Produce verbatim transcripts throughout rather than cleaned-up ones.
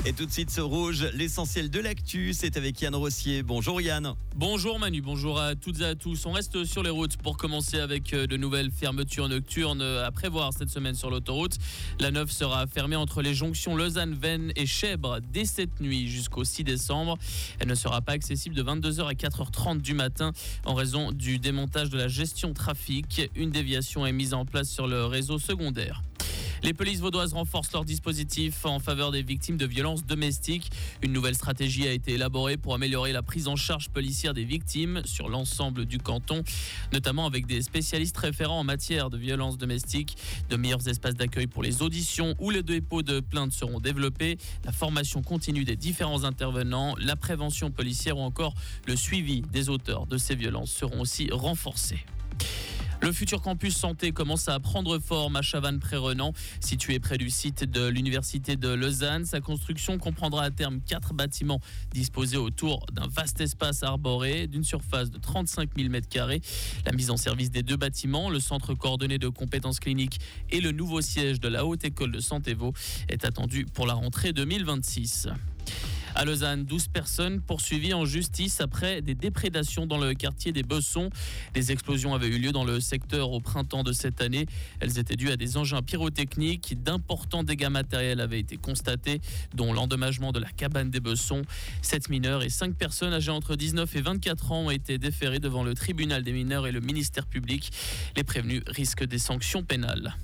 Et tout de suite sur Rouge, l'essentiel de l'actu, c'est avec Yann Rossier. Bonjour Yann. Bonjour Manu, bonjour à toutes et à tous. On reste sur les routes pour commencer avec de nouvelles fermetures nocturnes à prévoir cette semaine sur l'autoroute. La neuf sera fermée entre les jonctions Lausanne, Veynes et Chèvres dès cette nuit jusqu'au six décembre. Elle ne sera pas accessible de vingt-deux heures à quatre heures trente du matin en raison du démontage de la gestion trafic. Une déviation est mise en place sur le réseau secondaire. Les polices vaudoises renforcent leur dispositif en faveur des victimes de violences domestiques. Une nouvelle stratégie a été élaborée pour améliorer la prise en charge policière des victimes sur l'ensemble du canton, notamment avec des spécialistes référents en matière de violences domestiques. De meilleurs espaces d'accueil pour les auditions où les dépôts de plaintes seront développés, la formation continue des différents intervenants, la prévention policière ou encore le suivi des auteurs de ces violences seront aussi renforcés. Le futur campus santé commence à prendre forme à Chavannes-Pré-Renan, situé près du site de l'université de Lausanne. Sa construction comprendra à terme quatre bâtiments disposés autour d'un vaste espace arboré d'une surface de trente-cinq mille mètres carrés. La mise en service des deux bâtiments, le centre coordonné de compétences cliniques et le nouveau siège de la Haute École de Santévaux est attendue pour la rentrée deux mille vingt-six. À Lausanne, douze personnes poursuivies en justice après des déprédations dans le quartier des Bessons. Les explosions avaient eu lieu dans le secteur au printemps de cette année. Elles étaient dues à des engins pyrotechniques. D'importants dégâts matériels avaient été constatés, dont l'endommagement de la cabane des Bessons. Sept mineurs et cinq personnes âgées entre dix-neuf et vingt-quatre ans ont été déférées devant le tribunal des mineurs et le ministère public. Les prévenus risquent des sanctions pénales.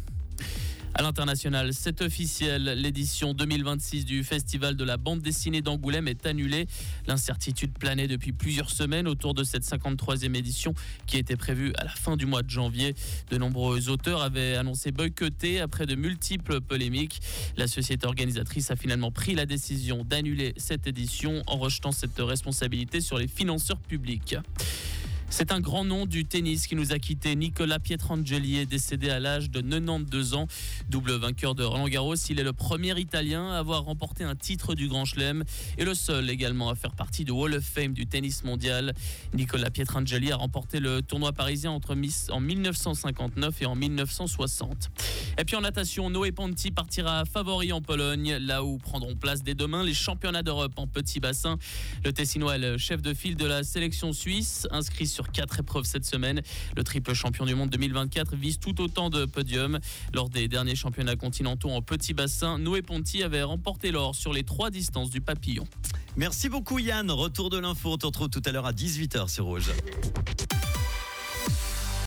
À l'international, c'est officiel, l'édition deux mille vingt-six du Festival de la bande dessinée d'Angoulême est annulée. L'incertitude planait depuis plusieurs semaines autour de cette cinquante-troisième édition qui était prévue à la fin du mois de janvier. De nombreux auteurs avaient annoncé boycotter après de multiples polémiques. La société organisatrice a finalement pris la décision d'annuler cette édition en rejetant cette responsabilité sur les financeurs publics. C'est un grand nom du tennis qui nous a quitté. Nicolas Pietrangeli est décédé à l'âge de quatre-vingt-douze ans. Double vainqueur de Roland-Garros, il est le premier Italien à avoir remporté un titre du Grand Chelem et le seul également à faire partie du Hall of Fame du tennis mondial. Nicolas Pietrangeli a remporté le tournoi parisien entre en dix-neuf cent cinquante-neuf et en dix-neuf cent soixante. Et puis en natation, Noé Ponti partira favori en Pologne, là où prendront place dès demain les championnats d'Europe en petit bassin. Le Tessinois est le chef de file de la sélection suisse, inscrit sur quatre épreuves cette semaine. Le triple champion du monde deux mille vingt-quatre vise tout autant de podiums. Lors des derniers championnats continentaux en petit bassin, Noé Ponti avait remporté l'or sur les trois distances du papillon. Merci beaucoup Yann, retour de l'info, on te retrouve tout à l'heure à dix-huit heures sur Rouge.